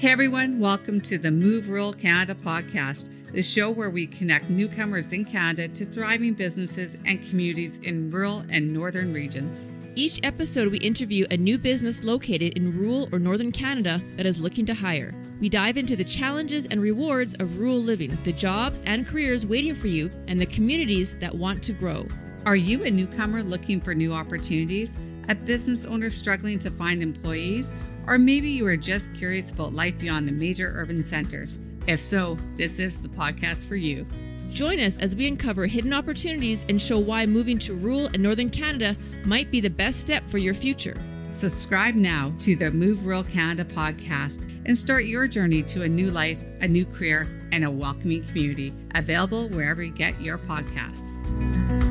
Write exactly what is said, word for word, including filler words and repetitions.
Hey everyone, welcome to the Move Rural Canada podcast, the show where we connect newcomers in Canada to thriving businesses and communities in rural and northern regions. Each episode, we interview a new business located in rural or northern Canada that is looking to hire. We dive into the challenges and rewards of rural living, the jobs and careers waiting for you, and the communities that want to grow. Are you a newcomer looking for new opportunities? A business owner struggling to find employees? Or maybe you are just curious about life beyond the major urban centers. If so, this is the podcast for you. Join us as we uncover hidden opportunities and show why moving to rural and northern Canada might be the best step for your future. Subscribe now to the Move Rural Canada podcast and start your journey to a new life, a new career, and a welcoming community. Available wherever you get your podcasts.